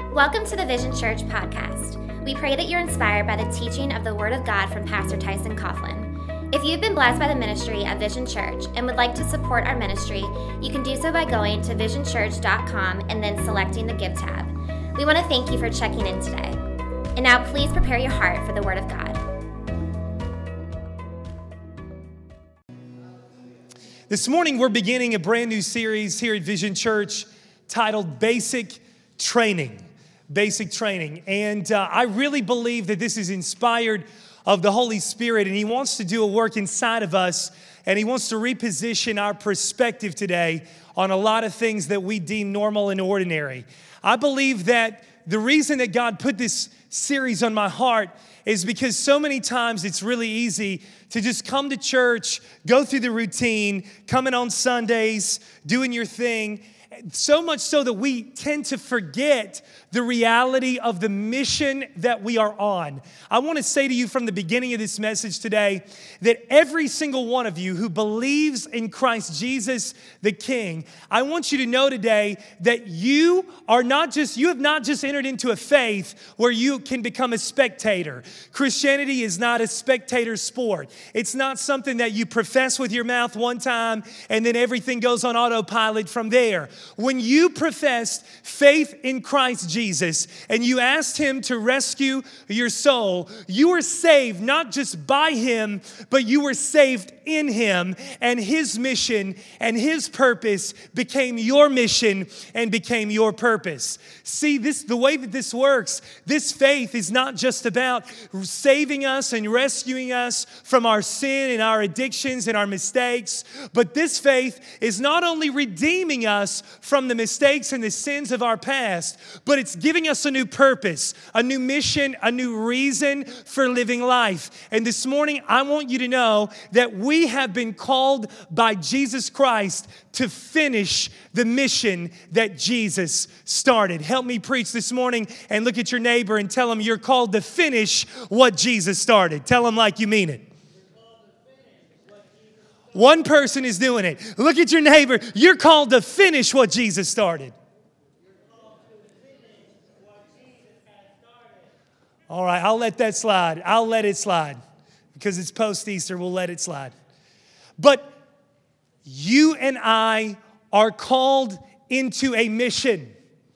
Welcome to the Vision Church podcast. We pray that you're inspired by the teaching of the Word of God from Pastor Tyson Coughlin. If you've been blessed by the ministry of Vision Church and would like to support our ministry, you can do so by going to visionchurch.com and then selecting the Give tab. We want to thank you for checking in today. And now please prepare your heart for the Word of God. This morning, we're beginning a brand new series here at Vision Church titled Basic Training. Basic Training. And I really believe that this is inspired of the Holy Spirit, and He wants to do a work inside of us, and He wants to reposition our perspective today on a lot of things that we deem normal and ordinary. I believe that the reason that God put this series on my heart is because so many times it's really easy to just come to church, go through the routine, coming on Sundays, doing your thing, so much so that we tend to forget the reality of the mission that we are on. I want to say to you from the beginning of this message today that every single one of you who believes in Christ Jesus the King, I want you to know today that you have not just entered into a faith where you can become a spectator. Christianity is not a spectator sport. It's not something that you profess with your mouth one time and then everything goes on autopilot from there. When you professed faith in Christ Jesus and you asked Him to rescue your soul, you were saved not just by Him, but you were saved in Him, and His mission and His purpose became your mission and became your purpose. See, the way that this works, this faith is not just about saving us and rescuing us from our sin and our addictions and our mistakes, but this faith is not only redeeming us from the mistakes and the sins of our past, but it's giving us a new purpose, a new mission, a new reason for living life. And this morning, I want you to know that we have been called by Jesus Christ to finish the mission that Jesus started. Help me preach this morning and look at your neighbor and tell them you're called to finish what Jesus started. Tell them like you mean it. One person is doing it. Look at your neighbor. You're called to finish what Jesus started. All right, I'll let that slide. I'll let it slide. Because it's post-Easter, we'll let it slide. But you and I are called into a mission.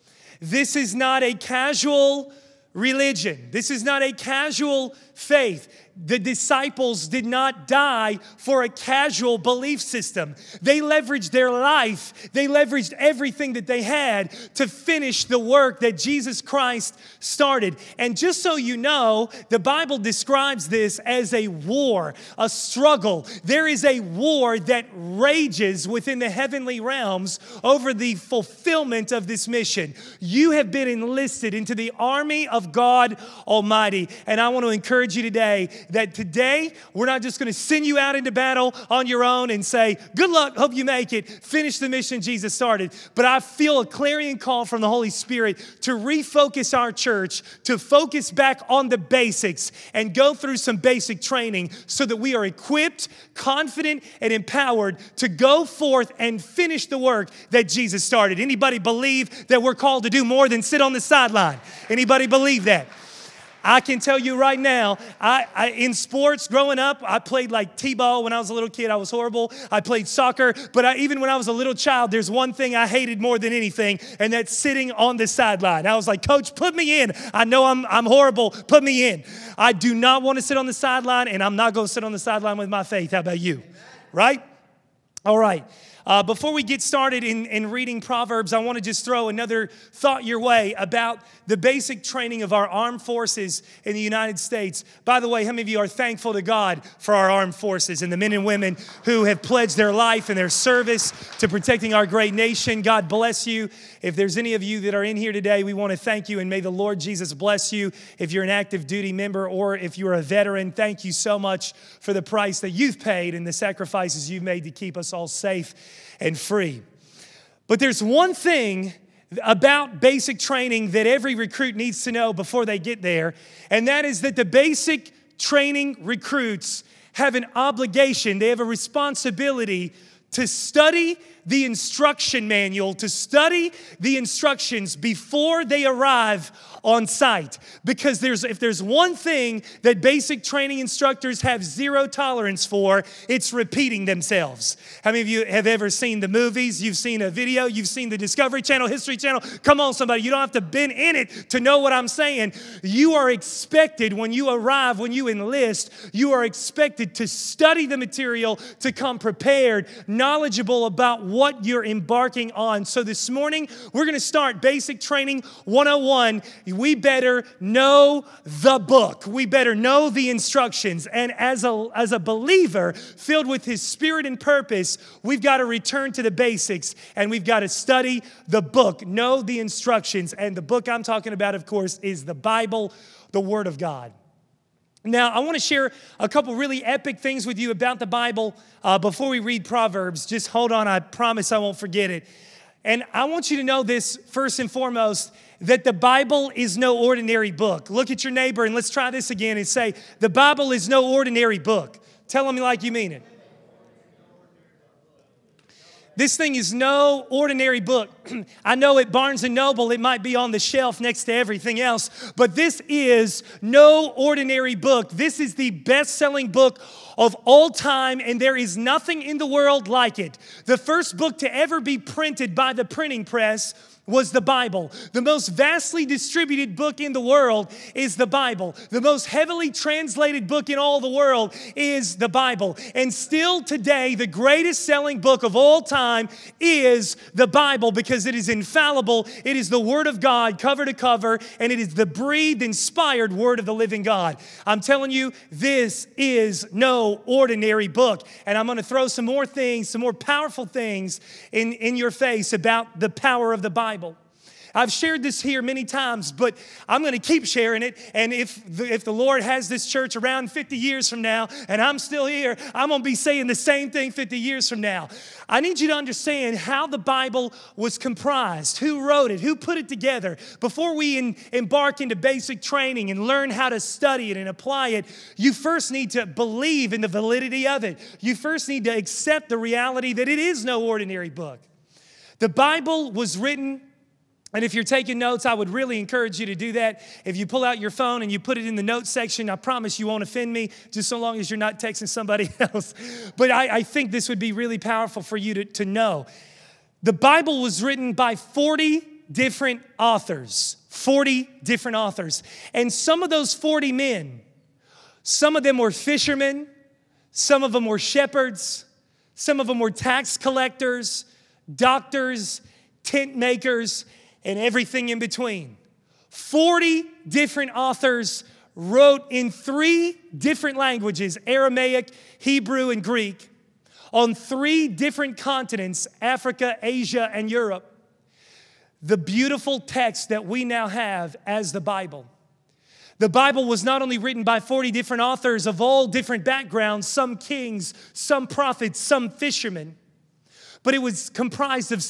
This is not a casual religion. This is not a casual faith. The disciples did not die for a casual belief system. They leveraged their life. They leveraged everything that they had to finish the work that Jesus Christ started. And just so you know, the Bible describes this as a war, a struggle. There is a war that rages within the heavenly realms over the fulfillment of this mission. You have been enlisted into the army of God Almighty. And I want to encourage you today that today we're not just going to send you out into battle on your own and say, good luck, hope you make it, finish the mission Jesus started. But I feel a clarion call from the Holy Spirit to refocus our church, to focus back on the basics and go through some basic training so that we are equipped, confident, and empowered to go forth and finish the work that Jesus started. Anybody believe that we're called to do more than sit on the sideline? Anybody believe that? I can tell you right now, I in sports growing up, I played like t-ball when I was a little kid. I was horrible. I played soccer, but even when I was a little child, there's one thing I hated more than anything, and that's sitting on the sideline. I was like, Coach, put me in. I know I'm horrible. Put me in. I do not want to sit on the sideline, and I'm not going to sit on the sideline with my faith. How about you? Right? All right. Before we get started in reading Proverbs, I want to just throw another thought your way about the basic training of our armed forces in the United States. By the way, how many of you are thankful to God for our armed forces and the men and women who have pledged their life and their service to protecting our great nation? God bless you. If there's any of you that are in here today, we want to thank you, and may the Lord Jesus bless you. If you're an active duty member or if you're a veteran, thank you so much for the price that you've paid and the sacrifices you've made to keep us all safe and free. But there's one thing about basic training that every recruit needs to know before they get there, and that is that the basic training recruits have an obligation, they have a responsibility to study the instruction manual, to study the instructions before they arrive on site. Because if there's one thing that basic training instructors have zero tolerance for, it's repeating themselves. How many of you have ever seen the movies? You've seen a video, you've seen the Discovery Channel, History Channel. Come on, somebody, you don't have to been in it to know what I'm saying. You are expected when you arrive, when you enlist, you are expected to study the material, to come prepared, knowledgeable about what you're embarking on. So this morning, we're going to start Basic Training 101. We better know the book. We better know the instructions. And as a believer filled with His Spirit and purpose, we've got to return to the basics and we've got to study the book, know the instructions. And the book I'm talking about, of course, is the Bible, the Word of God. Now, I want to share a couple really epic things with you about the Bible before we read Proverbs. Just hold on, I promise I won't forget it. And I want you to know this first and foremost, that the Bible is no ordinary book. Look at your neighbor and let's try this again and say, the Bible is no ordinary book. Tell them like you mean it. This thing is no ordinary book. I know at Barnes & Noble it might be on the shelf next to everything else, but this is no ordinary book. This is the best-selling book of all time, and there is nothing in the world like it. The first book to ever be printed by the printing press was the Bible. The most vastly distributed book in the world is the Bible. The most heavily translated book in all the world is the Bible. And still today, the greatest selling book of all time is the Bible because it is infallible. It is the Word of God, cover to cover, and it is the breathed, inspired Word of the living God. I'm telling you, this is no ordinary book. And I'm going to throw some more things, some more powerful things in your face about the power of the Bible. I've shared this here many times, but I'm going to keep sharing it. And if the Lord has this church around 50 years from now, and I'm still here, I'm going to be saying the same thing 50 years from now. I need you to understand how the Bible was comprised, who wrote it, who put it together. Before we embark into basic training and learn how to study it and apply it, you first need to believe in the validity of it. You first need to accept the reality that it is no ordinary book. The Bible was written, and if you're taking notes, I would really encourage you to do that. If you pull out your phone and you put it in the notes section, I promise you won't offend me, just so long as you're not texting somebody else. But I think this would be really powerful for you to know. The Bible was written by 40 different authors. 40 different authors. And some of those 40 men, some of them were fishermen, some of them were shepherds, some of them were tax collectors, doctors, tent makers, and everything in between. 40 different authors wrote in 3 different languages, Aramaic, Hebrew, and Greek, on 3 different continents, Africa, Asia, and Europe. The beautiful text that we now have as the Bible. The Bible was not only written by 40 different authors of all different backgrounds, some kings, some prophets, some fishermen, but it was comprised of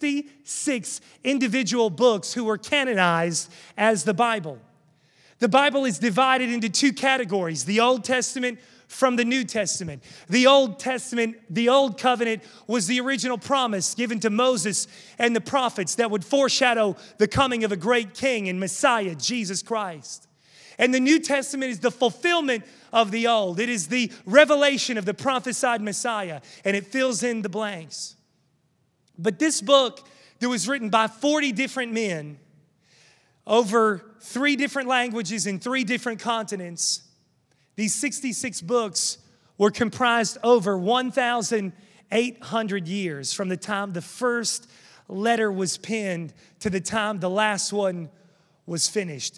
66 individual books who were canonized as the Bible. The Bible is divided into 2 categories, the Old Testament from the New Testament. The Old Testament, the Old Covenant, was the original promise given to Moses and the prophets that would foreshadow the coming of a great king and Messiah, Jesus Christ. And the New Testament is the fulfillment of the Old. It is the revelation of the prophesied Messiah, and it fills in the blanks. But this book that was written by 40 different men over 3 different languages in 3 different continents, these 66 books were comprised over 1,800 years from the time the first letter was penned to the time the last one was finished.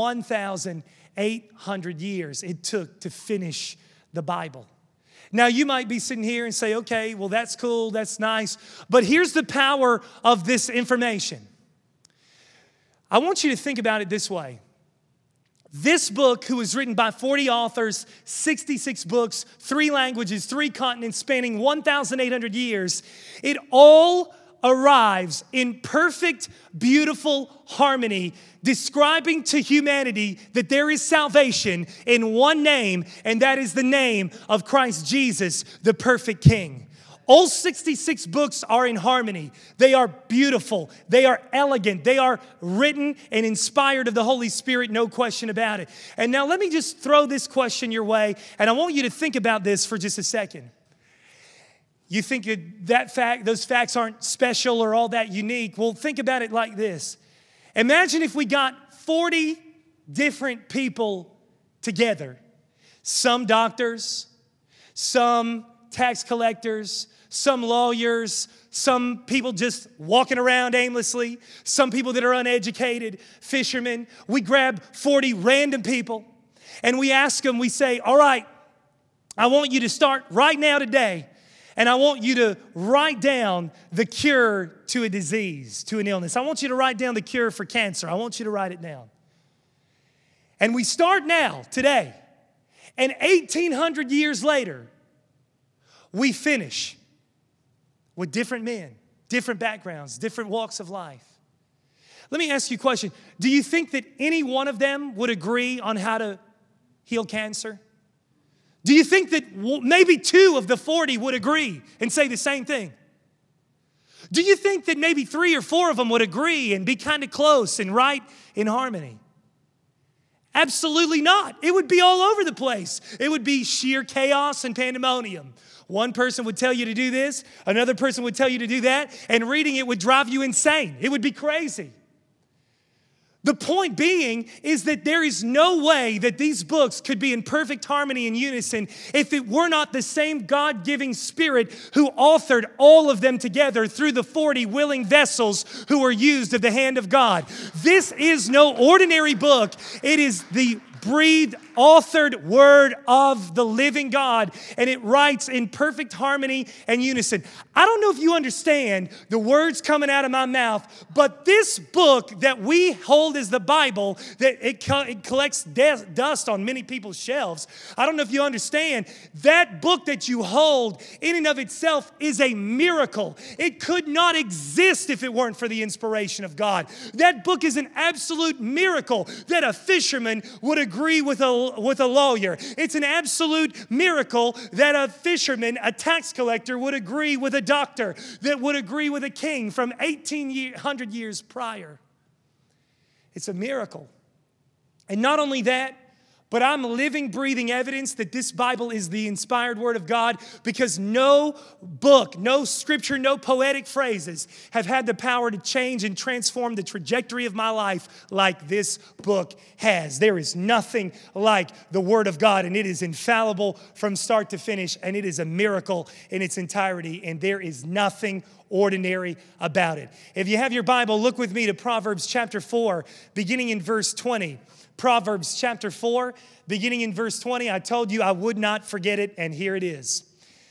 1,800 years it took to finish the Bible. Now, you might be sitting here and say, okay, well, that's cool, that's nice. But here's the power of this information. I want you to think about it this way. This book, who was written by 40 authors, 66 books, 3 languages, 3 continents, spanning 1,800 years, it all arrives in perfect, beautiful harmony, describing to humanity that there is salvation in one name, and that is the name of Christ Jesus, the perfect King. All 66 books are in harmony. They are beautiful. They are elegant. They are written and inspired of the Holy Spirit, no question about it. And now let me just throw this question your way, and I want you to think about this for just a second. You think those facts aren't special or all that unique. Well, think about it like this. Imagine if we got 40 different people together. Some doctors, some tax collectors, some lawyers, some people just walking around aimlessly, some people that are uneducated, fishermen. We grab 40 random people and we ask them, we say, all right, I want you to start right now today, and I want you to write down the cure to a disease, to an illness. I want you to write down the cure for cancer. I want you to write it down. And we start now, today, and 1,800 years later, we finish with different men, different backgrounds, different walks of life. Let me ask you a question. Do you think that any one of them would agree on how to heal cancer? Do you think that maybe 2 of the 40 would agree and say the same thing? Do you think that maybe 3 or 4 of them would agree and be kind of close and right in harmony? Absolutely not. It would be all over the place. It would be sheer chaos and pandemonium. One person would tell you to do this, another person would tell you to do that, and reading it would drive you insane. It would be crazy. The point being is that there is no way that these books could be in perfect harmony and unison if it were not the same God-giving Spirit who authored all of them together through the 40 willing vessels who were used of the hand of God. This is no ordinary book. It is the breathed, authored word of the living God, and it writes in perfect harmony and unison. I don't know if you understand the words coming out of my mouth, but this book that we hold as the Bible, that it collects dust on many people's shelves. I don't know if you understand, that book that you hold in and of itself is a miracle. It could not exist if it weren't for the inspiration of God. That book is an absolute miracle that a fisherman would agree with a lawyer. It's an absolute miracle that a fisherman, a tax collector, would agree with a doctor, that would agree with a king from 1,800 years prior. It's a miracle. And not only that, but I'm living, breathing evidence that this Bible is the inspired word of God, because no book, no scripture, no poetic phrases have had the power to change and transform the trajectory of my life like this book has. There is nothing like the word of God, and it is infallible from start to finish, and it is a miracle in its entirety, and there is nothing ordinary about it. If you have your Bible, look with me to Proverbs chapter 4, beginning in verse 20. Proverbs chapter 4, beginning in verse 20. I told you I would not forget it, and here it is.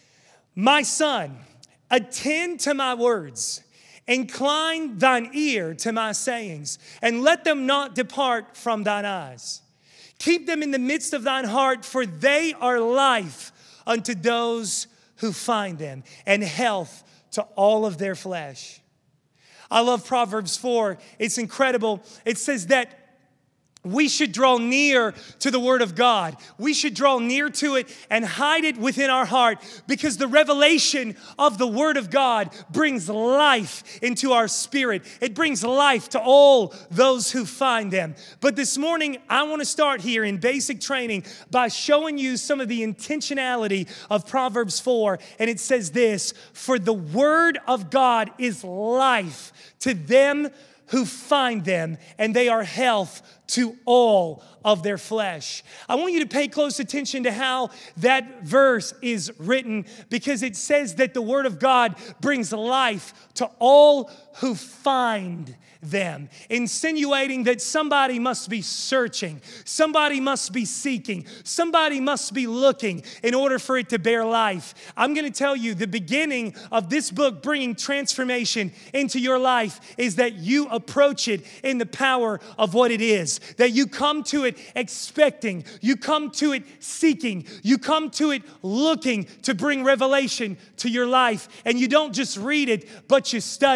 My son, attend to my words, incline thine ear to my sayings, and let them not depart from thine eyes. Keep them in the midst of thine heart, for they are life unto those who find them, and health to all of their flesh. I love Proverbs 4. It's incredible. It says that we should draw near to the Word of God. We should draw near to it and hide it within our heart, because the revelation of the Word of God brings life into our spirit. It brings life to all those who find them. But this morning, I want to start here in basic training by showing you some of the intentionality of Proverbs 4. And it says this: for the Word of God is life to them who find them, and they are health to all of their flesh. I want you to pay close attention to how that verse is written, because it says that the Word of God brings life to all who find them, insinuating that somebody must be searching, somebody must be seeking, somebody must be looking in order for it to bear life. I'm going to tell you, the beginning of this book bringing transformation into your life is that you approach it in the power of what it is, that you come to it expecting, you come to it seeking, you come to it looking to bring revelation to your life, and you don't just read it, but you study it.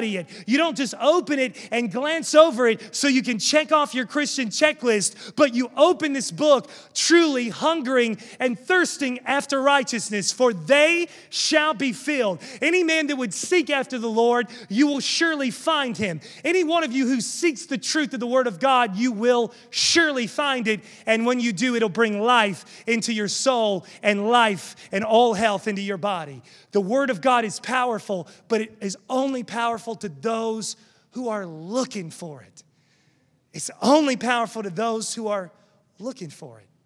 You don't just open it and glance over it so you can check off your Christian checklist, but you open this book truly hungering and thirsting after righteousness, for they shall be filled. Any man that would seek after the Lord, you will surely find him. Any one of you who seeks the truth of the Word of God, you will surely find it. And when you do, it'll bring life into your soul and life and all health into your body. The Word of God is powerful, but it is only powerful to those who are looking for it. It's only powerful to those who are looking for it.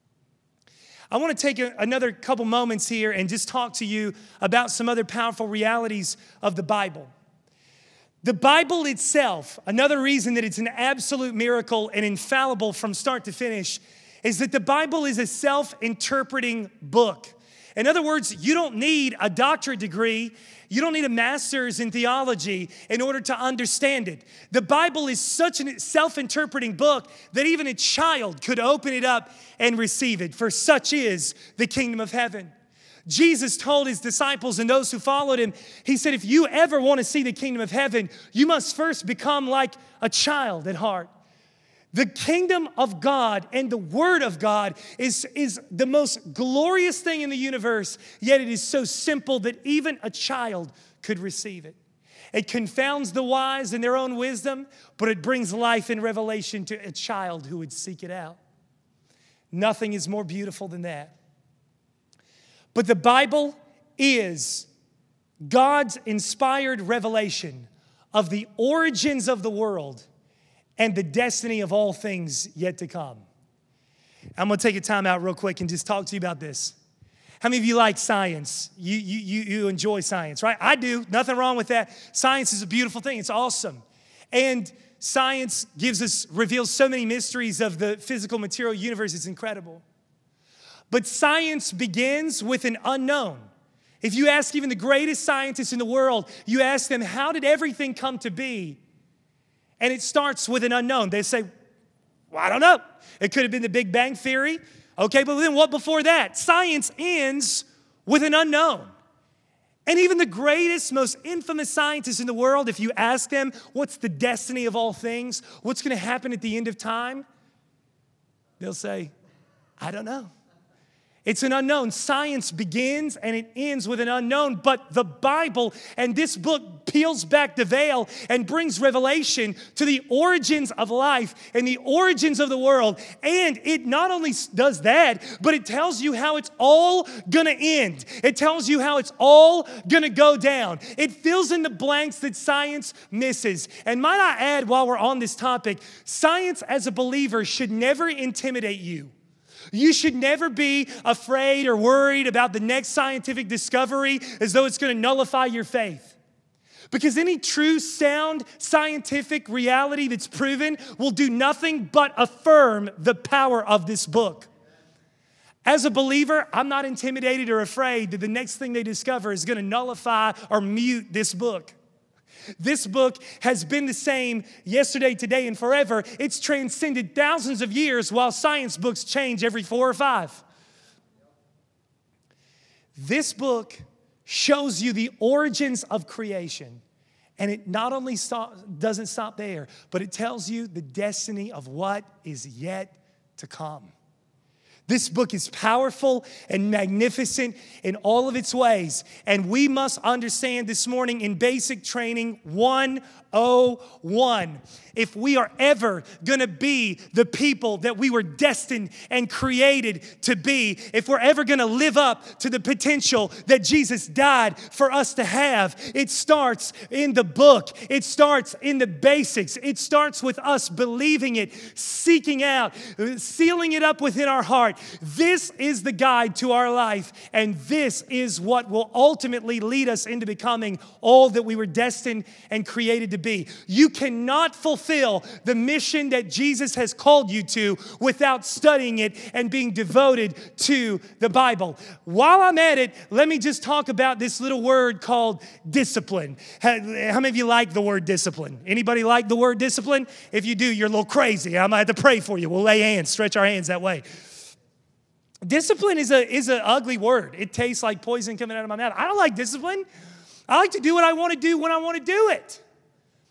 I want to take another couple moments here and just talk to you about some other powerful realities of the Bible. The Bible itself, another reason that it's an absolute miracle and infallible from start to finish, is that the Bible is a self-interpreting book. In other words, you don't need a doctorate degree, you don't need a master's in theology in order to understand it. The Bible is such a self-interpreting book that even a child could open it up and receive it, for such is the kingdom of heaven. Jesus told his disciples and those who followed him, he said, if you ever want to see the kingdom of heaven, you must first become like a child at heart. The kingdom of God and the word of God is the most glorious thing in the universe, yet it is so simple that even a child could receive it. It confounds the wise in their own wisdom, but it brings life and revelation to a child who would seek it out. Nothing is more beautiful than that. But the Bible is God's inspired revelation of the origins of the world and the destiny of all things yet to come. I'm going to take a time out real quick and just talk to you about this. How many of you like science? You enjoy science, right? I do. Nothing wrong with that. Science is a beautiful thing. It's awesome. And science reveals so many mysteries of the physical material universe. It's incredible. But science begins with an unknown. If you ask even the greatest scientists in the world, you ask them, how did everything come to be? And it starts with an unknown. They say, well, I don't know. It could have been the Big Bang Theory. Okay, but then what before that? Science ends with an unknown. And even the greatest, most infamous scientists in the world, if you ask them, what's the destiny of all things? What's going to happen at the end of time? They'll say, I don't know. It's an unknown. Science begins and it ends with an unknown, but the Bible and this book peels back the veil and brings revelation to the origins of life and the origins of the world. And it not only does that, but it tells you how it's all gonna end. It tells you how it's all gonna go down. It fills in the blanks that science misses. And might I add, while we're on this topic, science as a believer should never intimidate you. You should never be afraid or worried about the next scientific discovery as though it's going to nullify your faith. Because any true, sound, scientific reality that's proven will do nothing but affirm the power of this book. As a believer, I'm not intimidated or afraid that the next thing they discover is going to nullify or mute this book. This book has been the same yesterday, today, and forever. It's transcended thousands of years while science books change every 4 or 5. This book shows you the origins of creation. And it not only doesn't stop there, but it tells you the destiny of what is yet to come. This book is powerful and magnificent in all of its ways. And we must understand this morning in basic training 101. If we are ever going to be the people that we were destined and created to be, if we're ever going to live up to the potential that Jesus died for us to have, it starts in the book. It starts in the basics. It starts with us believing it, seeking out, sealing it up within our heart. This is the guide to our life, and this is what will ultimately lead us into becoming all that we were destined and created to be. You cannot fulfill the mission that Jesus has called you to without studying it and being devoted to the Bible. While I'm at it, let me just talk about this little word called discipline. How many of you like the word discipline? Anybody like the word discipline? If you do, you're a little crazy. I might have to pray for you. We'll lay hands, stretch our hands that way. Discipline is an ugly word. It tastes like poison coming out of my mouth. I don't like discipline. I like to do what I want to do when I want to do it.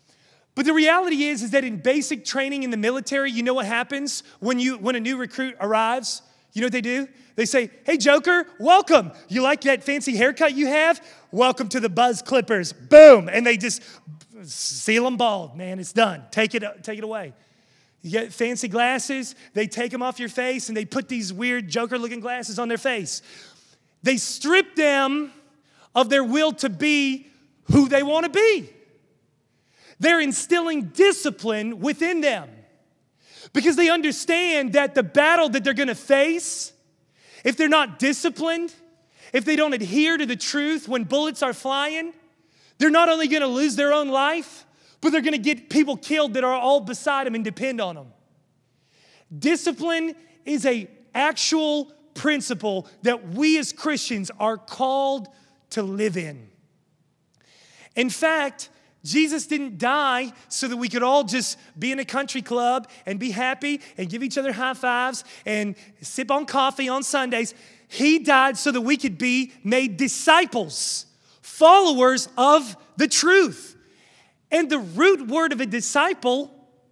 But the reality is that in basic training in the military, you know what happens when a new recruit arrives? You know what they do? They say, hey, Joker, welcome. You like that fancy haircut you have? Welcome to the Buzz Clippers. Boom. And they just seal them bald. Man, it's done. Take it away. You get fancy glasses. They take them off your face, and they put these weird Joker-looking glasses on their face. They strip them of their will to be who they want to be. They're instilling discipline within them because they understand that the battle that they're going to face, if they're not disciplined, if they don't adhere to the truth when bullets are flying, they're not only going to lose their own life, but they're going to get people killed that are all beside them and depend on them. Discipline is an actual principle that we as Christians are called to live in. In fact, Jesus didn't die so that we could all just be in a country club and be happy and give each other high fives and sip on coffee on Sundays. He died so that we could be made disciples, followers of the truth. And the root word of a disciple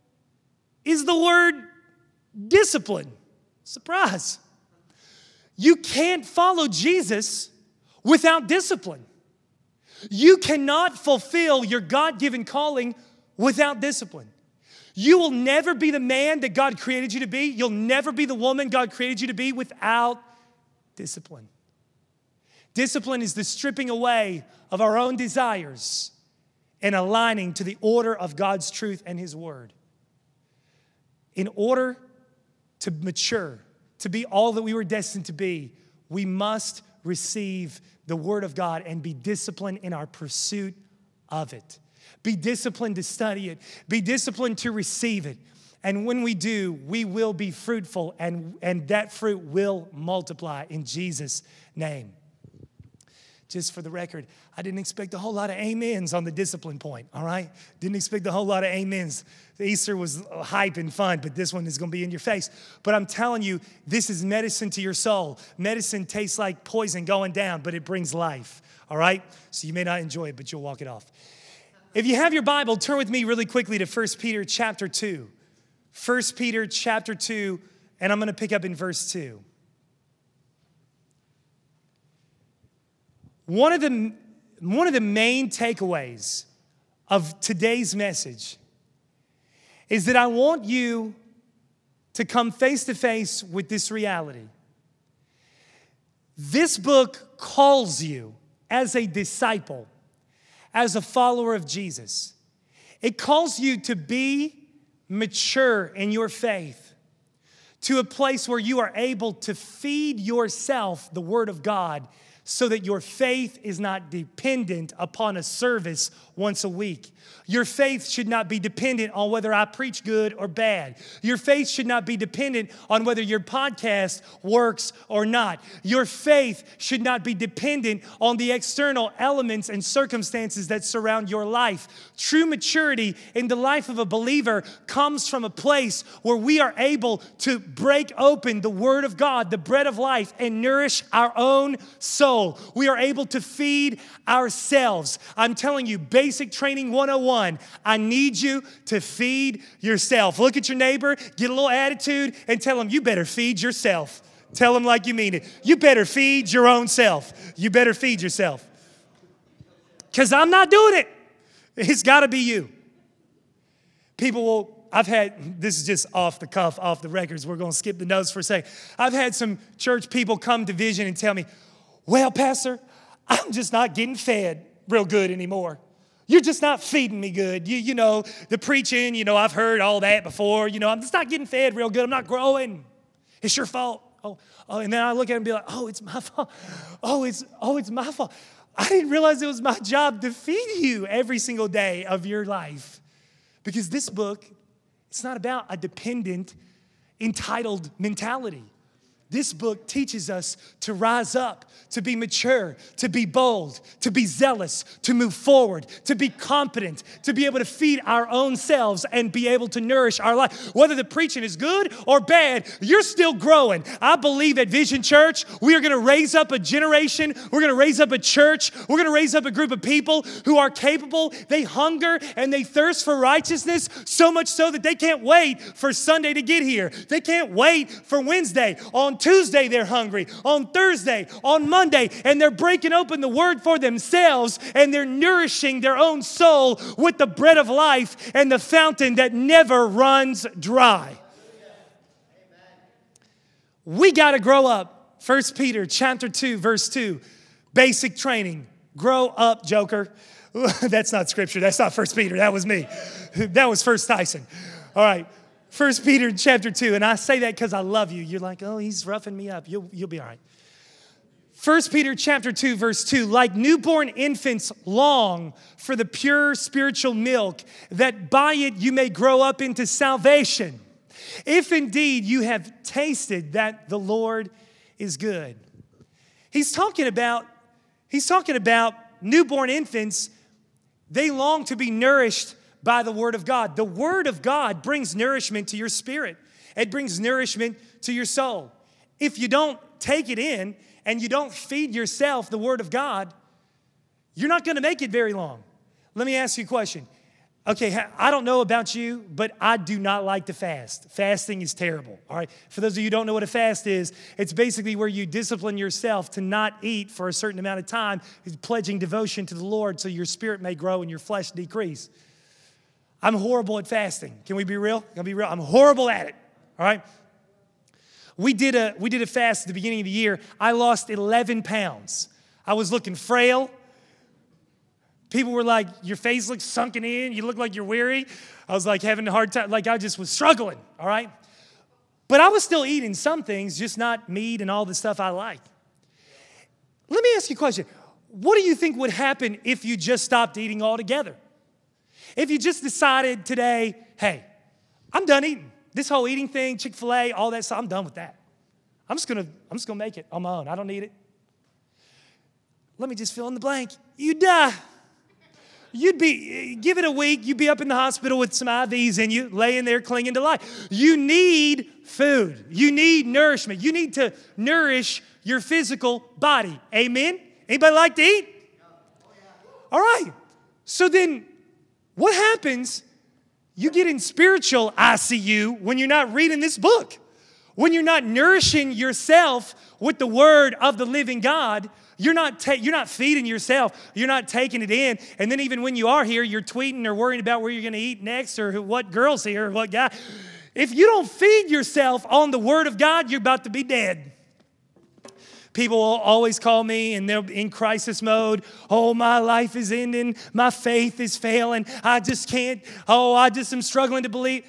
is the word discipline. Surprise. You can't follow Jesus without discipline. You cannot fulfill your God-given calling without discipline. You will never be the man that God created you to be. You'll never be the woman God created you to be without discipline. Discipline is the stripping away of our own desires and aligning to the order of God's truth and His Word. In order to mature, to be all that we were destined to be, we must receive the Word of God and be disciplined in our pursuit of it. Be disciplined to study it. Be disciplined to receive it. And when we do, we will be fruitful and that fruit will multiply in Jesus' name. Just for the record, I didn't expect a whole lot of amens on the discipline point, all right? Didn't expect a whole lot of amens. Easter was hype and fun, but this one is going to be in your face. But I'm telling you, this is medicine to your soul. Medicine tastes like poison going down, but it brings life, all right? So you may not enjoy it, but you'll walk it off. If you have your Bible, turn with me really quickly to 1 Peter chapter 2. 1 Peter chapter 2, and I'm going to pick up in verse 2. One of the main takeaways of today's message is that I want you to come face to face with this reality. This book calls you as a disciple, as a follower of Jesus. It calls you to be mature in your faith, to a place where you are able to feed yourself the Word of God so that your faith is not dependent upon a service once a week. Your faith should not be dependent on whether I preach good or bad. Your faith should not be dependent on whether your podcast works or not. Your faith should not be dependent on the external elements and circumstances that surround your life. True maturity in the life of a believer comes from a place where we are able to break open the Word of God, the bread of life, and nourish our own soul. We are able to feed ourselves. I'm telling you, basic training 101. I need you to feed yourself. Look at your neighbor, get a little attitude, and tell them, you better feed yourself. Tell them like you mean it. You better feed your own self. You better feed yourself. Because I'm not doing it. It's got to be you. People will, this is just off the cuff, off the records. We're going to skip the notes for a second. I've had some church people come to Vision and tell me, well, Pastor, I'm just not getting fed real good anymore. You're just not feeding me good. You know, the preaching, I've heard all that before. I'm just not getting fed real good. I'm not growing. It's your fault. Oh, and then I look at it and be like, oh, it's my fault. Oh, it's my fault. I didn't realize it was my job to feed you every single day of your life. Because this book, it's not about a dependent, entitled mentality. This book teaches us to rise up, to be mature, to be bold, to be zealous, to move forward, to be competent, to be able to feed our own selves and be able to nourish our life. Whether the preaching is good or bad, you're still growing. I believe at Vision Church, we are going to raise up a generation. We're going to raise up a church. We're going to raise up a group of people who are capable. They hunger and they thirst for righteousness, so much so that they can't wait for Sunday to get here. They can't wait for Wednesday. On Tuesday, they're hungry. On Thursday, on Monday, and they're breaking open the Word for themselves, and they're nourishing their own soul with the bread of life and the fountain that never runs dry. We got to grow up. 1 Peter chapter 2, verse 2. Basic training. Grow up, Joker. That's not scripture. That's not 1 Peter. That was me. That was 1 Tyson. All right. 1 Peter chapter 2. And I say that because I love you. You're like, oh, he's roughing me up. You'll be all right. 1 Peter chapter 2, verse 2. Like newborn infants long for the pure spiritual milk, that by it you may grow up into salvation, if indeed you have tasted that the Lord is good. He's talking about newborn infants. They long to be nourished by the Word of God. The Word of God brings nourishment to your spirit. It brings nourishment to your soul. If you don't take it in and you don't feed yourself the Word of God, you're not going to make it very long. Let me ask you a question. Okay, I don't know about you, but I do not like to fast. Fasting is terrible, all right? For those of you who don't know what a fast is, it's basically where you discipline yourself to not eat for a certain amount of time, pledging devotion to the Lord so your spirit may grow and your flesh decrease. I'm horrible at fasting. Can we be real? Can I be real? I'm horrible at it, all right? We did a fast at the beginning of the year. I lost 11 pounds. I was looking frail. People were like, your face looks sunken in. You look like you're weary. I was like having a hard time. Like I just was struggling, all right? But I was still eating some things, just not meat and all the stuff I like. Let me ask you a question. What do you think would happen if you just stopped eating altogether? If you just decided today, hey, I'm done eating. This whole eating thing, Chick-fil-A, all that stuff, I'm done with that. I'm just gonna make it on my own. I don't need it. Let me just fill in the blank. You die. Give it a week, you'd be up in the hospital with some IVs in you, laying there clinging to life. You need food. You need nourishment. You need to nourish your physical body. Amen? Anybody like to eat? All right. So then what happens? You get in spiritual ICU when you're not reading this book. When you're not nourishing yourself with the word of the living God. You're not feeding yourself. You're not taking it in. And then even when you are here, you're tweeting or worrying about where you're going to eat next or what girl's here or what guy. If you don't feed yourself on the Word of God, you're about to be dead. People will always call me and they're in crisis mode. Oh, my life is ending. My faith is failing. I just can't. Oh, I just am struggling to believe.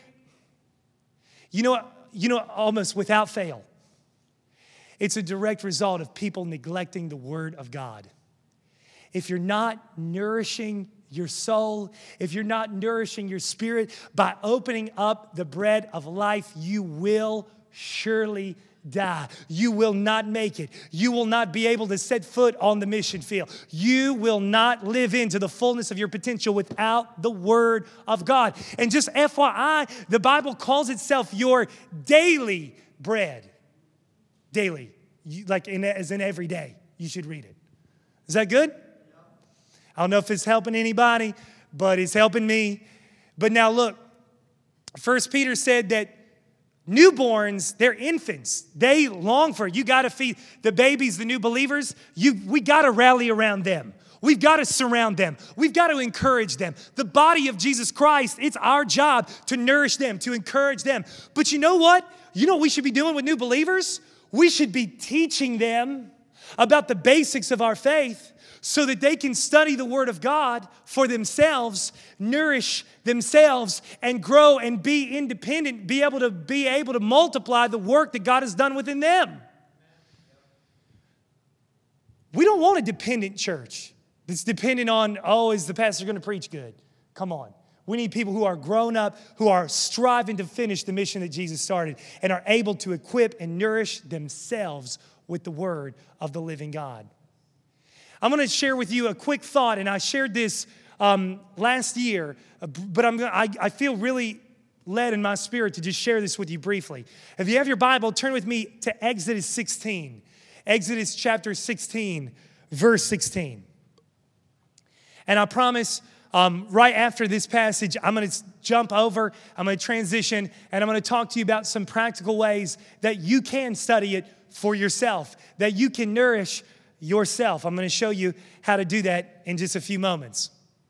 You know, almost without fail. It's a direct result of people neglecting the Word of God. If you're not nourishing your soul, if you're not nourishing your spirit by opening up the bread of life, you will surely die. You will not make it. You will not be able to set foot on the mission field. You will not live into the fullness of your potential without the Word of God. And just FYI, the Bible calls itself your daily bread. Daily, as in every day, you should read it. Is that good? I don't know if it's helping anybody, but it's helping me. But now look, 1 Peter said that newborns, they're infants. They long for it. You got to feed the babies, the new believers. We got to rally around them. We've got to surround them. We've got to encourage them. The body of Jesus Christ, it's our job to nourish them, to encourage them. But you know what? You know what we should be doing with new believers? We should be teaching them about the basics of our faith so that they can study the Word of God for themselves, nourish themselves, and grow and be independent, be able to multiply the work that God has done within them. We don't want a dependent church that's dependent on, is the pastor going to preach good? Come on. We need people who are grown up, who are striving to finish the mission that Jesus started and are able to equip and nourish themselves with the word of the living God. I'm going to share with you a quick thought, and I shared this last year, but I feel really led in my spirit to just share this with you briefly. If you have your Bible, turn with me to Exodus 16. Exodus chapter 16, verse 16. And I promise, right after this passage, I'm going to jump over, I'm going to transition, and I'm going to talk to you about some practical ways that you can study it for yourself, that you can nourish yourself. I'm going to show you how to do that in just a few moments.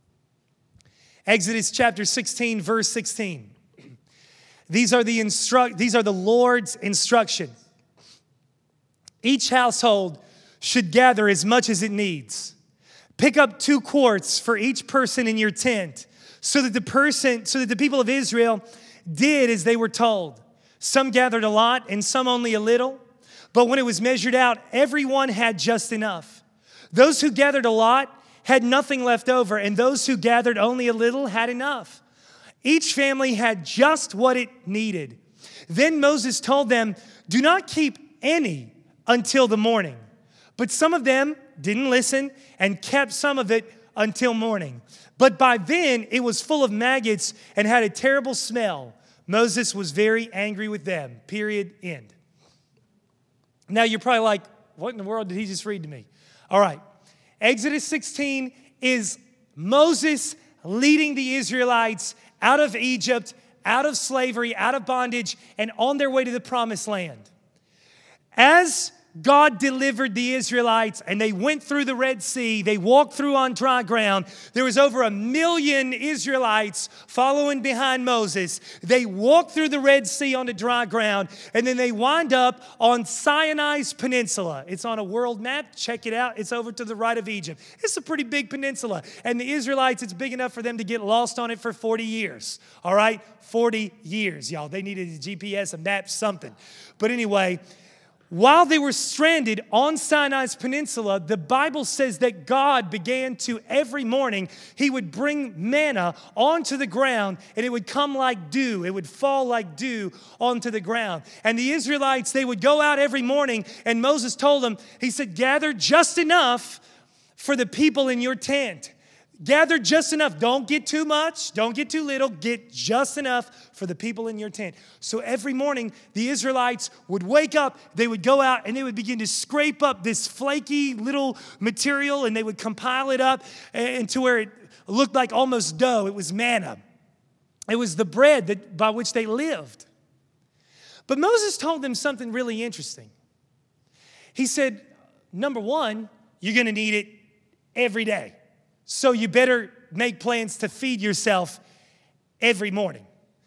Exodus chapter 16, verse 16. These are the Lord's instruction. Each household should gather as much as it needs. Pick up 2 quarts for each person in your tent, so that the people of Israel did as they were told. Some gathered a lot and some only a little, but when it was measured out, everyone had just enough. Those who gathered a lot had nothing left over, and those who gathered only a little had enough. Each family had just what it needed. Then Moses told them, "Do not keep any until the morning." But some of them didn't listen and kept some of it until morning. But by then it was full of maggots and had a terrible smell. Moses was very angry with them. Period. End. Now you're probably like, what in the world did he just read to me? All right. Exodus 16 is Moses leading the Israelites out of Egypt, out of slavery, out of bondage, and on their way to the promised land. As God delivered the Israelites and they went through the Red Sea, they walked through on dry ground. There was over 1 million Israelites following behind Moses. They walked through the Red Sea on the dry ground, and then they wind up on Sinai's Peninsula. It's on a world map. Check it out. It's over to the right of Egypt. It's a pretty big peninsula. And the Israelites, it's big enough for them to get lost on it for 40 years. All right? 40 years, y'all. They needed a GPS, a map, something. But anyway, while they were stranded on Sinai's Peninsula, the Bible says that God began to, every morning, he would bring manna onto the ground, and it would come like dew. It would fall like dew onto the ground. And the Israelites, they would go out every morning, and Moses told them, he said, "Gather just enough for the people in your tent." Gather just enough. Don't get too much. Don't get too little. Get just enough for the people in your tent. So every morning, the Israelites would wake up, they would go out, and they would begin to scrape up this flaky little material, and they would compile it up into where it looked like almost dough. It was manna. It was the bread by which they lived. But Moses told them something really interesting. He said, number one, you're going to need it every day. So you better make plans to feed yourself every morning.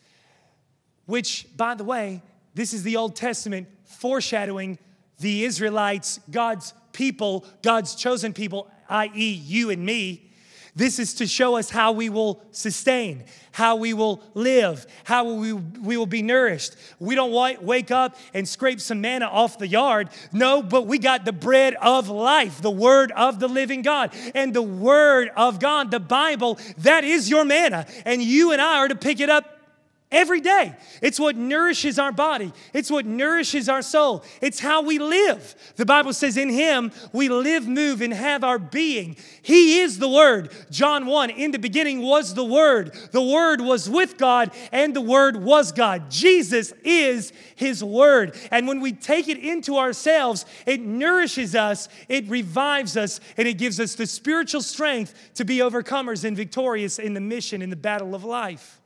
Which, by the way, this is the Old Testament foreshadowing the Israelites, God's people, God's chosen people, i.e. you and me. This is to show us how we will sustain, how we will live, how we will be nourished. We don't wake up and scrape some manna off the yard. No, but we got the bread of life, the word of the living God. And the word of God, the Bible, that is your manna. And you and I are to pick it up every day. It's what nourishes our body. It's what nourishes our soul. It's how we live. The Bible says in him we live, move, and have our being. He is the Word. John 1, in the beginning was the Word. The Word was with God, and the Word was God. Jesus is his Word. And when we take it into ourselves, it nourishes us, it revives us, and it gives us the spiritual strength to be overcomers and victorious in the mission, in the battle of life.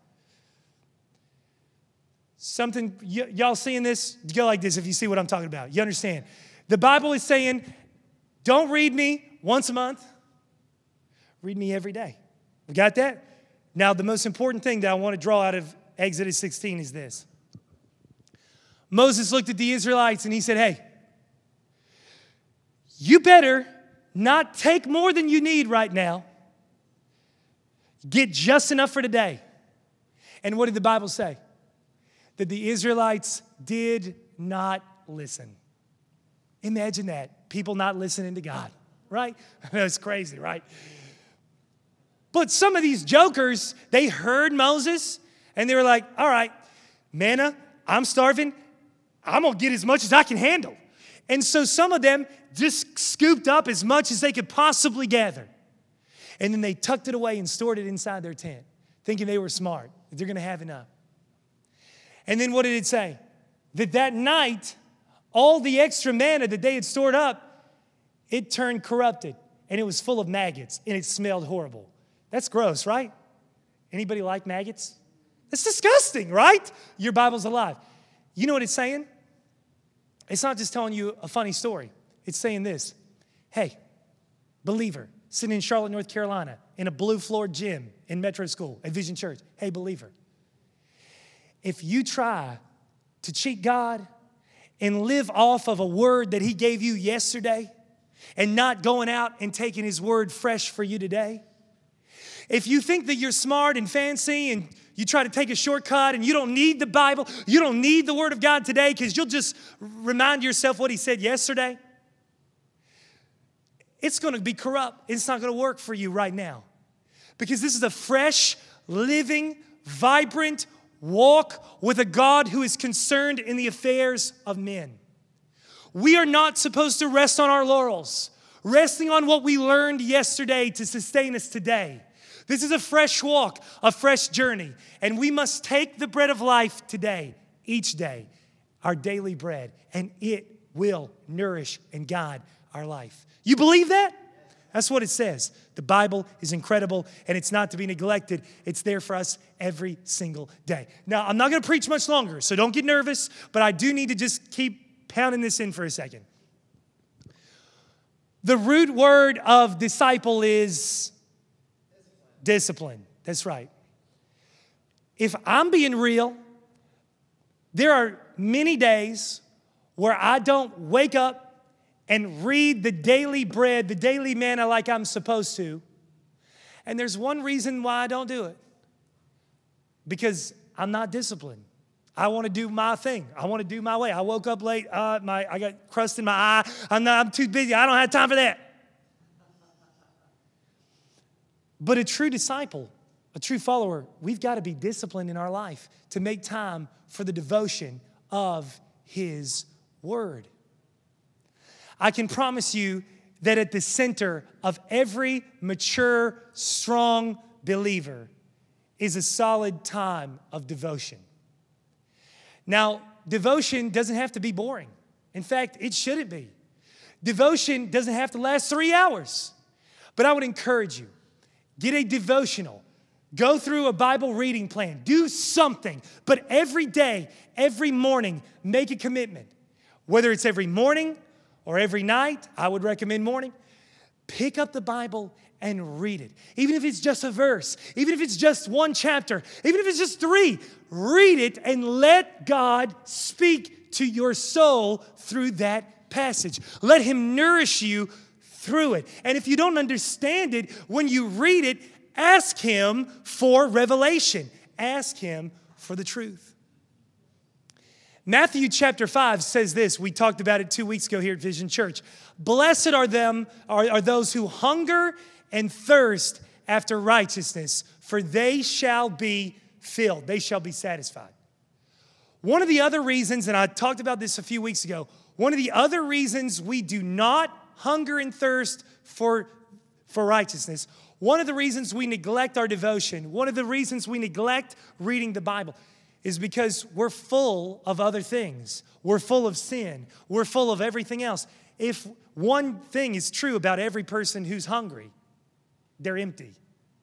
Something, y'all seeing this? Go like this if you see what I'm talking about. You understand? The Bible is saying, don't read me once a month. Read me every day. We got that? Now, the most important thing that I want to draw out of Exodus 16 is this. Moses looked at the Israelites and he said, hey, you better not take more than you need right now. Get just enough for today. And what did the Bible say? That the Israelites did not listen. Imagine that. People not listening to God, right? That's crazy, right? But some of these jokers, they heard Moses and they were like, all right, manna, I'm starving. I'm going to get as much as I can handle. And so some of them just scooped up as much as they could possibly gather. And then they tucked it away and stored it inside their tent, thinking they were smart, that they're going to have enough. And then what did it say? That night, all the extra manna that they had stored up, it turned corrupted. And it was full of maggots, and it smelled horrible. That's gross, right? Anybody like maggots? It's disgusting, right? Your Bible's alive. You know what it's saying? It's not just telling you a funny story. It's saying this. Hey, believer, sitting in Charlotte, North Carolina, in a blue-floored gym in Metro School at Vision Church. Hey, believer, if you try to cheat God and live off of a word that he gave you yesterday and not going out and taking his word fresh for you today, if you think that you're smart and fancy and you try to take a shortcut and you don't need the Bible, you don't need the Word of God today because you'll just remind yourself what he said yesterday, it's going to be corrupt. It's not going to work for you right now. Because this is a fresh, living, vibrant walk with a God who is concerned in the affairs of men. We are not supposed to rest on our laurels, resting on what we learned yesterday to sustain us today. This is a fresh walk, a fresh journey, and we must take the bread of life today, each day, our daily bread, and it will nourish and guide our life. You believe that? That's what it says. The Bible is incredible, and it's not to be neglected. It's there for us every single day. Now, I'm not going to preach much longer, so don't get nervous, but I do need to just keep pounding this in for a second. The root word of disciple is discipline. That's right. If I'm being real, there are many days where I don't wake up and read the daily bread, the daily manna like I'm supposed to. And there's one reason why I don't do it. Because I'm not disciplined. I want to do my thing. I want to do my way. I woke up late. I got crust in my eye. I'm too busy. I don't have time for that. But a true disciple, a true follower, we've got to be disciplined in our life to make time for the devotion of his word. I can promise you that at the center of every mature, strong believer is a solid time of devotion. Now, devotion doesn't have to be boring. In fact, it shouldn't be. Devotion doesn't have to last 3 hours. But I would encourage you, get a devotional. Go through a Bible reading plan. Do something. But every day, every morning, make a commitment. Whether it's every morning or every night, I would recommend morning. Pick up the Bible and read it. Even if it's just a verse, even if it's just one chapter, even if it's just 3, read it and let God speak to your soul through that passage. Let him nourish you through it. And if you don't understand it, when you read it, ask him for revelation. Ask him for the truth. Matthew chapter 5 says this. We talked about it 2 weeks ago here at Vision Church. Blessed are those who hunger and thirst after righteousness, for they shall be filled. They shall be satisfied. One of the other reasons, and I talked about this a few weeks ago, one of the other reasons we do not hunger and thirst for righteousness, one of the reasons we neglect our devotion, one of the reasons we neglect reading the Bible is because we're full of other things. We're full of sin. We're full of everything else. If one thing is true about every person who's hungry, they're empty.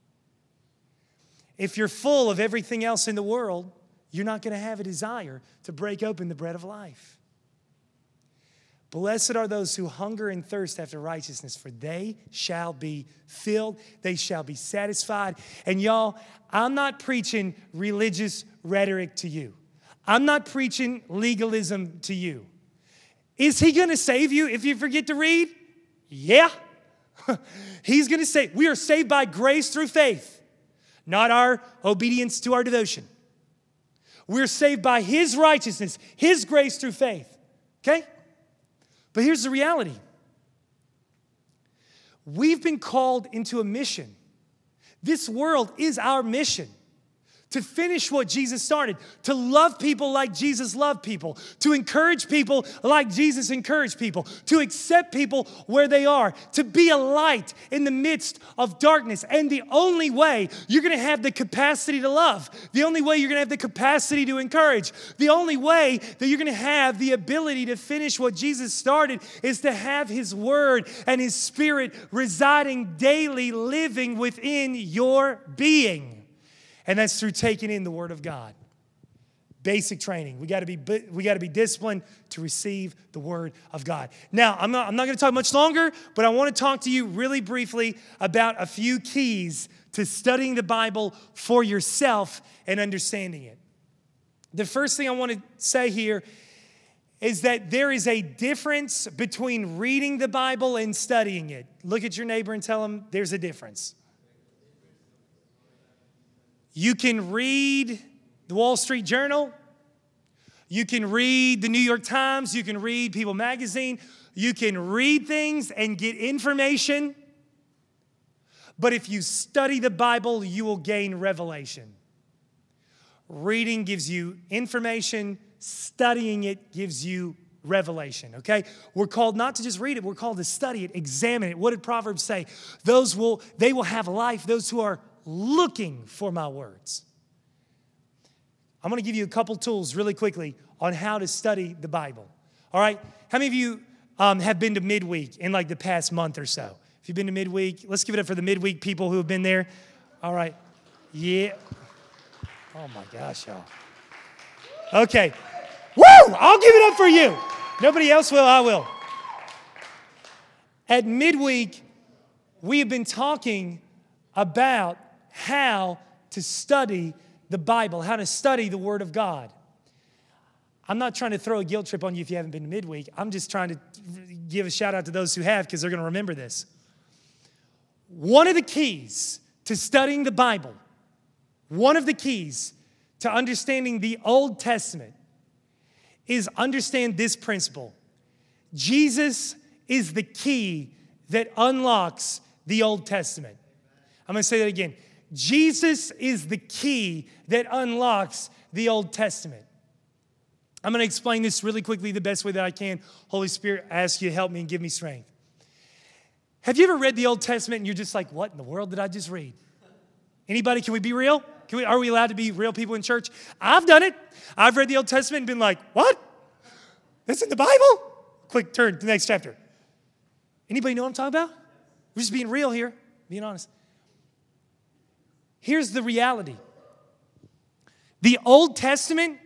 If you're full of everything else in the world, you're not going to have a desire to break open the bread of life. Blessed are those who hunger and thirst after righteousness, for they shall be filled. They shall be satisfied. And y'all, I'm not preaching religious rhetoric to you. I'm not preaching legalism to you. Is he going to save you if you forget to read? Yeah. He's going to say, we are saved by grace through faith, not our obedience to our devotion. We're saved by his righteousness, his grace through faith. Okay? But here's the reality. We've been called into a mission. This world is our mission. To finish what Jesus started, to love people like Jesus loved people, to encourage people like Jesus encouraged people, to accept people where they are, to be a light in the midst of darkness. And the only way you're going to have the capacity to love, the only way you're going to have the capacity to encourage, the only way that you're going to have the ability to finish what Jesus started is to have His Word and His Spirit residing daily, living within your being. And that's through taking in the Word of God. Basic training. We got to be disciplined to receive the Word of God. Now, I'm not going to talk much longer, but I want to talk to you really briefly about a few keys to studying the Bible for yourself and understanding it. The first thing I want to say here is that there is a difference between reading the Bible and studying it. Look at your neighbor and tell them there's a difference. You can read the Wall Street Journal. You can read the New York Times. You can read People Magazine. You can read things and get information. But if you study the Bible, you will gain revelation. Reading gives you information. Studying it gives you revelation, okay? We're called not to just read it. We're called to study it, examine it. What did Proverbs say? They will have life, those who are looking for my words. I'm going to give you a couple tools really quickly on how to study the Bible. All right? How many of you have been to midweek in like the past month or so? If you've been to midweek, let's give it up for the midweek people who have been there. All right. Yeah. Oh my gosh, y'all. Okay. Woo! I'll give it up for you. Nobody else will, I will. At midweek, we have been talking about how to study the Bible, how to study the Word of God. I'm not trying to throw a guilt trip on you if you haven't been to midweek. I'm just trying to give a shout out to those who have because they're going to remember this. One of the keys to studying the Bible, one of the keys to understanding the Old Testament is understand this principle. Jesus is the key that unlocks the Old Testament. I'm going to say that again. Jesus is the key that unlocks the Old Testament. I'm going to explain this really quickly the best way that I can. Holy Spirit, I ask you to help me and give me strength. Have you ever read the Old Testament and you're just like, what in the world did I just read? Anybody, can we be real? Are we allowed to be real people in church? I've done it. I've read the Old Testament and been like, what? That's in the Bible? Quick turn to the next chapter. Anybody know what I'm talking about? We're just being real here, being honest. Here's the reality. The Old Testament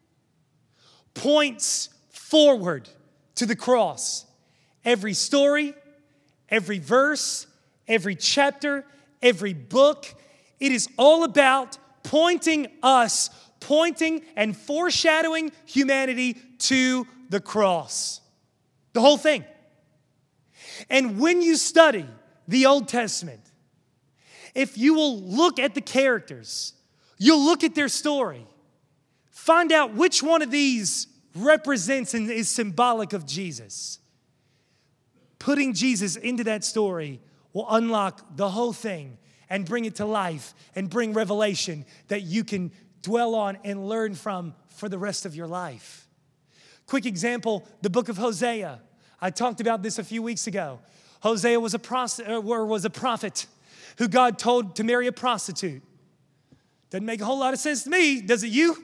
points forward to the cross. Every story, every verse, every chapter, every book, it is all about pointing and foreshadowing humanity to the cross. The whole thing. And when you study the Old Testament, if you will look at the characters, you'll look at their story, find out which one of these represents and is symbolic of Jesus. Putting Jesus into that story will unlock the whole thing and bring it to life and bring revelation that you can dwell on and learn from for the rest of your life. Quick example, the book of Hosea. I talked about this a few weeks ago. Hosea was a prophet who God told to marry a prostitute. Doesn't make a whole lot of sense to me, does it you?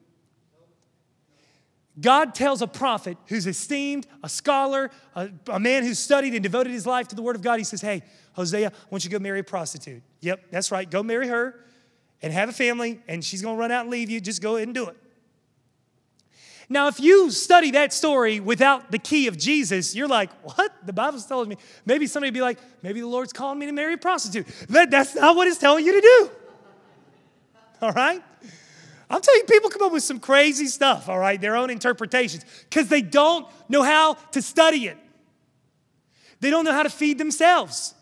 God tells a prophet who's esteemed, a scholar, a man who studied and devoted his life to the Word of God. He says, hey, Hosea, I want you to go marry a prostitute. Yep, that's right. Go marry her and have a family, and she's going to run out and leave you. Just go ahead and do it. Now, if you study that story without the key of Jesus, you're like, what? The Bible's telling me. Maybe somebody would be like, maybe the Lord's calling me to marry a prostitute. That's not what it's telling you to do. All right? I'm telling you, people come up with some crazy stuff, all right, their own interpretations, because they don't know how to study it. They don't know how to feed themselves.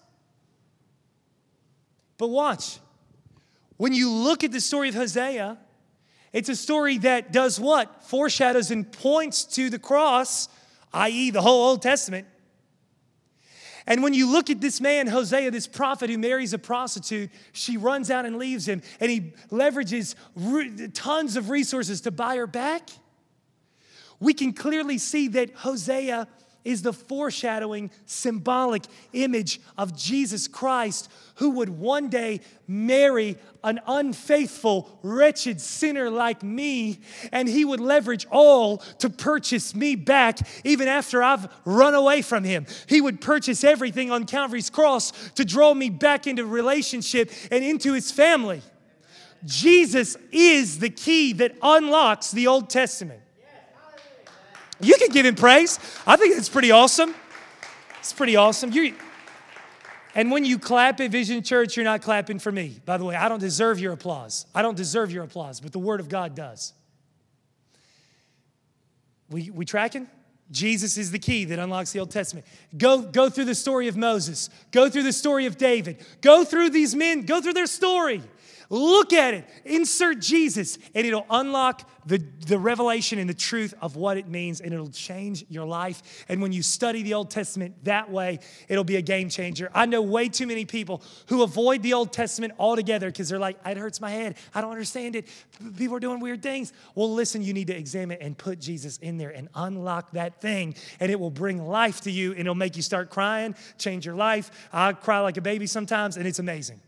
But watch. When you look at the story of Hosea, it's a story that does what? Foreshadows and points to the cross, i.e. the whole Old Testament. And when you look at this man, Hosea, this prophet who marries a prostitute, she runs out and leaves him, and he leverages tons of resources to buy her back. We can clearly see that Hosea is the foreshadowing, symbolic image of Jesus Christ, who would one day marry an unfaithful, wretched sinner like me, and he would leverage all to purchase me back even after I've run away from him. He would purchase everything on Calvary's cross to draw me back into relationship and into his family. Jesus is the key that unlocks the Old Testament. You can give him praise. I think that's pretty awesome. It's pretty awesome. And when you clap at Vision Church, you're not clapping for me. By the way, I don't deserve your applause. I don't deserve your applause, but the Word of God does. We tracking? Jesus is the key that unlocks the Old Testament. Go through the story of Moses. Go through the story of David. Go through these men. Go through their story. Look at it. Insert Jesus, and it'll unlock the revelation and the truth of what it means, and it'll change your life. And when you study the Old Testament that way, it'll be a game changer. I know way too many people who avoid the Old Testament altogether because they're like, it hurts my head. I don't understand it. People are doing weird things. Well, listen, you need to examine and put Jesus in there and unlock that thing, and it will bring life to you, and it'll make you start crying, change your life. I cry like a baby sometimes, and it's amazing.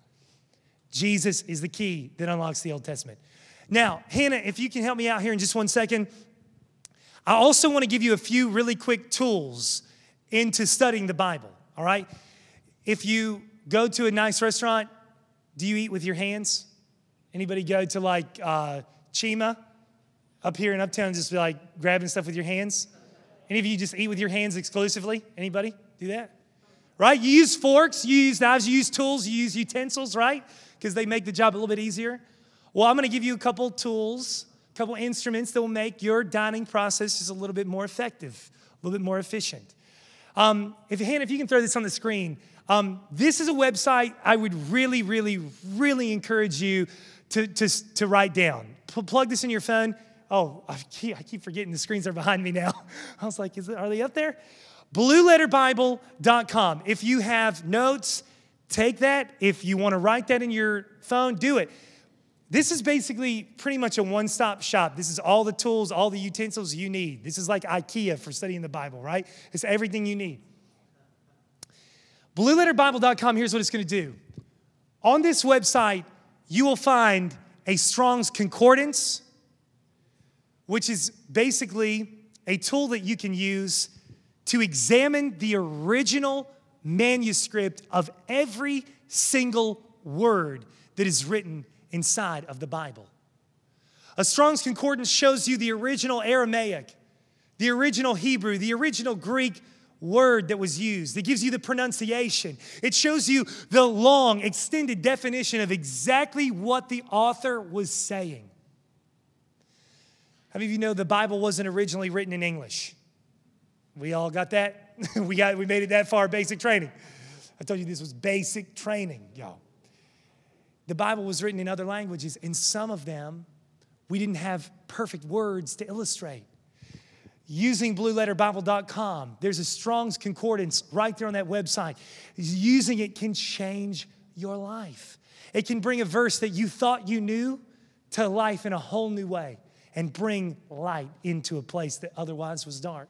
Jesus is the key that unlocks the Old Testament. Now, Hannah, if you can help me out here in just 1 second. I also want to give you a few really quick tools into studying the Bible, all right? If you go to a nice restaurant, do you eat with your hands? Anybody go to like Chima up here in Uptown, just be like grabbing stuff with your hands? Any of you just eat with your hands exclusively? Anybody do that? Right? You use forks, you use knives, you use tools, you use utensils, right? Because they make the job a little bit easier. Well, I'm going to give you a couple tools, a couple instruments that will make your dining process just a little bit more effective, a little bit more efficient. Hannah, if you can throw this on the screen, this is a website I would really, really, really encourage you to write down. Plug this in your phone. Oh, I keep forgetting the screens are behind me now. I was like, are they up there? BlueLetterBible.com. If you have notes, take that. If you want to write that in your phone, do it. This is basically pretty much a one-stop shop. This is all the tools, all the utensils you need. This is like IKEA for studying the Bible, right? It's everything you need. BlueLetterBible.com, here's what it's going to do. On this website, you will find a Strong's Concordance, which is basically a tool that you can use to examine the original manuscript of every single word that is written inside of the Bible. A Strong's Concordance shows you the original Aramaic, the original Hebrew, the original Greek word that was used. It gives you the pronunciation. It shows you the long, extended definition of exactly what the author was saying. How many of you know the Bible wasn't originally written in English? We all got that? We made it that far, basic training. I told you this was basic training, y'all. The Bible was written in other languages, and some of them, we didn't have perfect words to illustrate. Using BlueLetterBible.com, there's a Strong's Concordance right there on that website. Using it can change your life. It can bring a verse that you thought you knew to life in a whole new way and bring light into a place that otherwise was dark.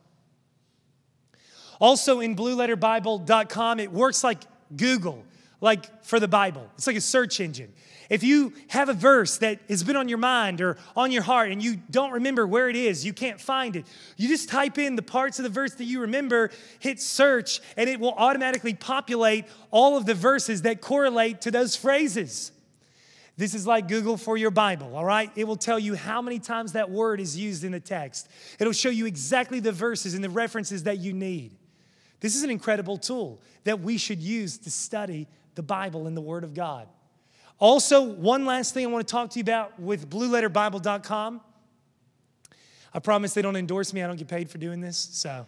Also in BlueLetterBible.com, it works like Google, like for the Bible. It's like a search engine. If you have a verse that has been on your mind or on your heart and you don't remember where it is, you can't find it, you just type in the parts of the verse that you remember, hit search, and it will automatically populate all of the verses that correlate to those phrases. This is like Google for your Bible, all right? It will tell you how many times that word is used in the text. It'll show you exactly the verses and the references that you need. This is an incredible tool that we should use to study the Bible and the Word of God. Also, one last thing I want to talk to you about with BlueLetterBible.com. I promise they don't endorse me. I don't get paid for doing this. So,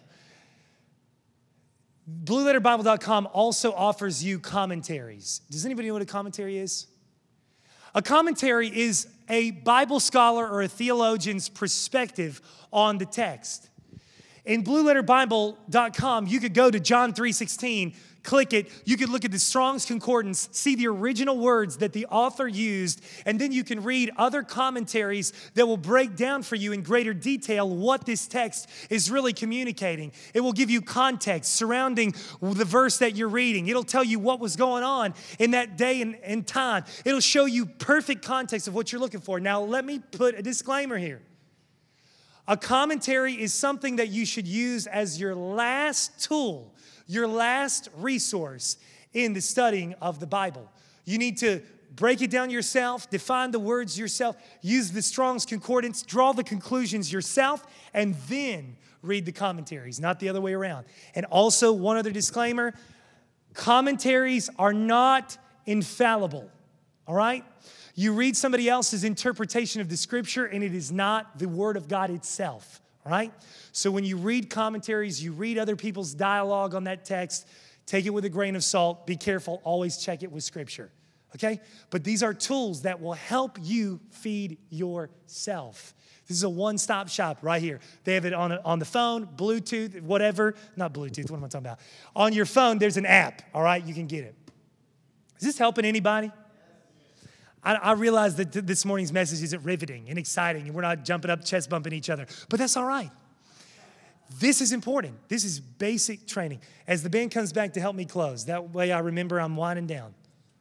BlueLetterBible.com also offers you commentaries. Does anybody know what a commentary is? A commentary is a Bible scholar or a theologian's perspective on the text. In blueletterbible.com, you could go to John 3:16, click it. You could look at the Strong's Concordance, see the original words that the author used, and then you can read other commentaries that will break down for you in greater detail what this text is really communicating. It will give you context surrounding the verse that you're reading. It'll tell you what was going on in that day and time. It'll show you perfect context of what you're looking for. Now, let me put a disclaimer here. A commentary is something that you should use as your last tool, your last resource in the studying of the Bible. You need to break it down yourself, define the words yourself, use the Strong's Concordance, draw the conclusions yourself, and then read the commentaries, not the other way around. And also, one other disclaimer, commentaries are not infallible, all right? You read somebody else's interpretation of the scripture, and it is not the word of God itself, all right? So when you read commentaries, you read other people's dialogue on that text, take it with a grain of salt. Be careful. Always check it with scripture, okay? But these are tools that will help you feed yourself. This is a one-stop shop right here. They have it on the phone, Bluetooth, whatever. Not Bluetooth, what am I talking about? On your phone, there's an app, all right? You can get it. Is this helping anybody? I realize that this morning's message isn't riveting and exciting, and we're not jumping up, chest bumping each other, but that's all right. This is important. This is basic training. As the band comes back to help me close, that way I remember I'm winding down.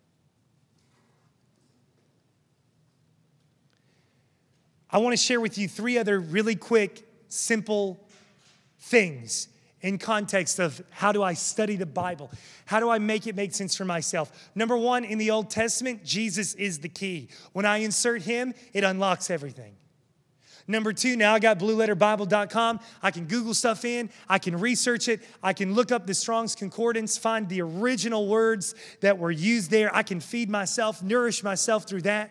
I want to share with you 3 other really quick, simple things in context of how do I study the Bible? How do I make it make sense for myself? Number 1, in the Old Testament, Jesus is the key. When I insert him, it unlocks everything. Number 2, now I got blueletterbible.com. I can Google stuff in. I can research it. I can look up the Strong's Concordance, find the original words that were used there. I can feed myself, nourish myself through that.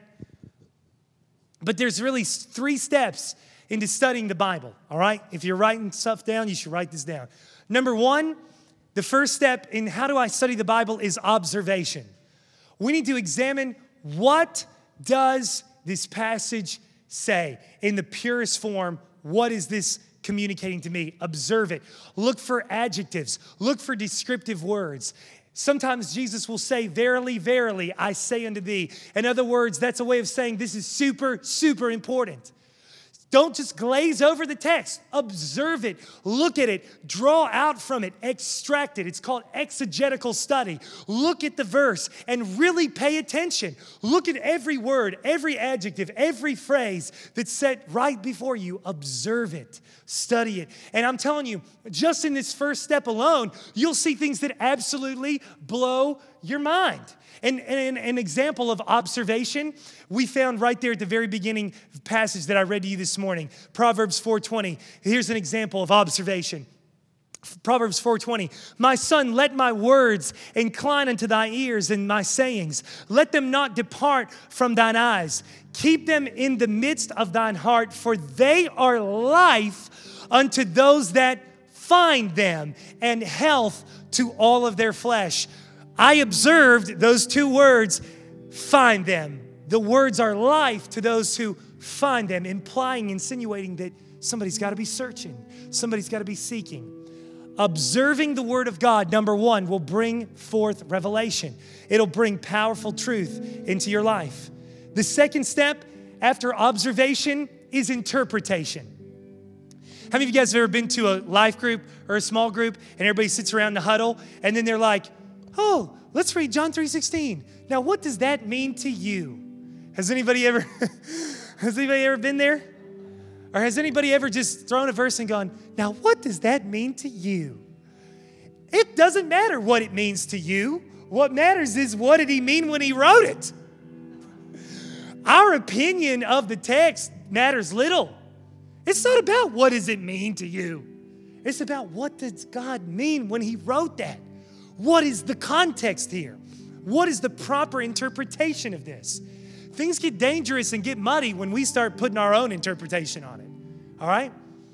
But there's really 3 steps into studying the Bible, all right? If you're writing stuff down, you should write this down. Number 1, the first step in how do I study the Bible is observation. We need to examine what does this passage say in the purest form. What is this communicating to me? Observe it. Look for adjectives. Look for descriptive words. Sometimes Jesus will say, verily, verily, I say unto thee. In other words, that's a way of saying this is super, super important. Don't just glaze over the text. Observe it. Look at it. Draw out from it. Extract it. It's called exegetical study. Look at the verse and really pay attention. Look at every word, every adjective, every phrase that's set right before you. Observe it. Study it. And I'm telling you, just in this first step alone, you'll see things that absolutely blow your mind. And an example of observation we found right there at the very beginning passage that I read to you this morning, Proverbs 4:20. Here's an example of observation. Proverbs 4:20, my son, let my words incline unto thy ears and my sayings. Let them not depart from thine eyes. Keep them in the midst of thine heart, for they are life unto those that find them, and health to all of their flesh. I observed those 2 words, find them. The words are life to those who find them, implying, insinuating that somebody's got to be searching. Somebody's got to be seeking. Observing the word of God, number 1, will bring forth revelation. It'll bring powerful truth into your life. The second step after observation is interpretation. How many of you guys have ever been to a life group or a small group and everybody sits around in the huddle and then they're like, oh, let's read John 3:16. Now, what does that mean to you? Has anybody ever been there? Or has anybody ever just thrown a verse and gone, now what does that mean to you? It doesn't matter what it means to you. What matters is what did he mean when he wrote it? Our opinion of the text matters little. It's not about what does it mean to you. It's about what does God mean when he wrote that? What is the context here? What is the proper interpretation of this? Things get dangerous and get muddy when we start putting our own interpretation on it. All right?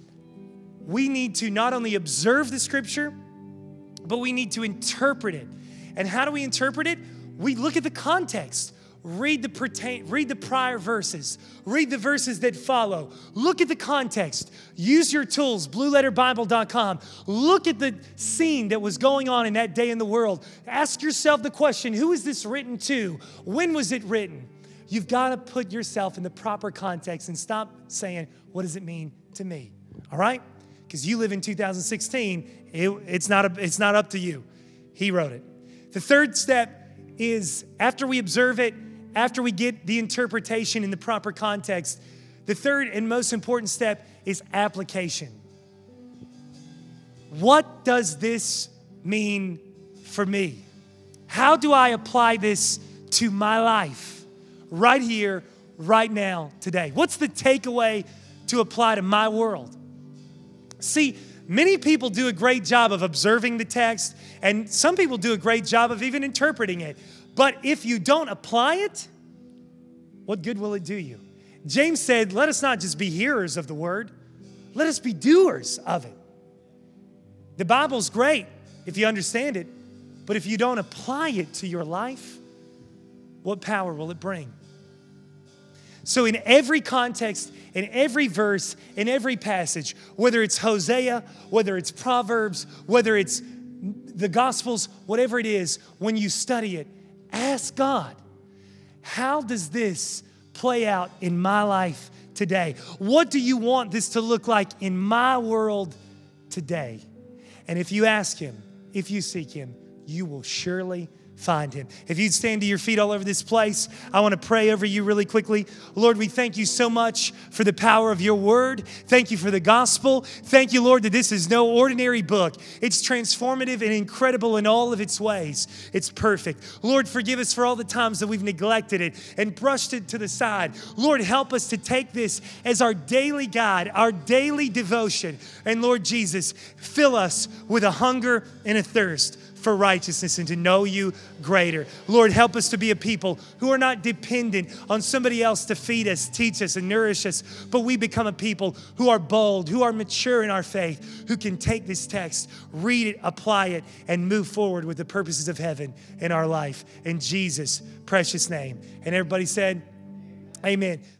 We need to not only observe the scripture, but we need to interpret it. And how do we interpret it? We look at the context. read the prior verses. Read the verses that follow. Look at the context. Use your tools, blueletterbible.com. Look at the scene that was going on in that day in the world. Ask yourself the question, who is this written to? When was it written? You've got to put yourself in the proper context and stop saying, what does it mean to me? All right? Because you live in 2016. It's not up to you. He wrote it. The third step is after we observe it, after we get the interpretation in the proper context, the third and most important step is application. What does this mean for me? How do I apply this to my life right here, right now, today? What's the takeaway to apply to my world? See, many people do a great job of observing the text, and some people do a great job of even interpreting it. But if you don't apply it, what good will it do you? James said, let us not just be hearers of the word, let us be doers of it. The Bible's great if you understand it, but if you don't apply it to your life, what power will it bring? So in every context, in every verse, in every passage, whether it's Hosea, whether it's Proverbs, whether it's the Gospels, whatever it is, when you study it, ask God, how does this play out in my life today? What do you want this to look like in my world today? And if you ask Him, if you seek Him, you will surely find Him. If you'd stand to your feet all over this place, I want to pray over you really quickly. Lord, we thank you so much for the power of your word. Thank you for the gospel. Thank you, Lord, that this is no ordinary book. It's transformative and incredible in all of its ways. It's perfect. Lord, forgive us for all the times that we've neglected it and brushed it to the side. Lord, help us to take this as our daily guide, our daily devotion. And Lord Jesus, fill us with a hunger and a thirst for righteousness and to know you greater. Lord, help us to be a people who are not dependent on somebody else to feed us, teach us, and nourish us, but we become a people who are bold, who are mature in our faith, who can take this text, read it, apply it, and move forward with the purposes of heaven in our life. In Jesus' precious name. And everybody said, amen.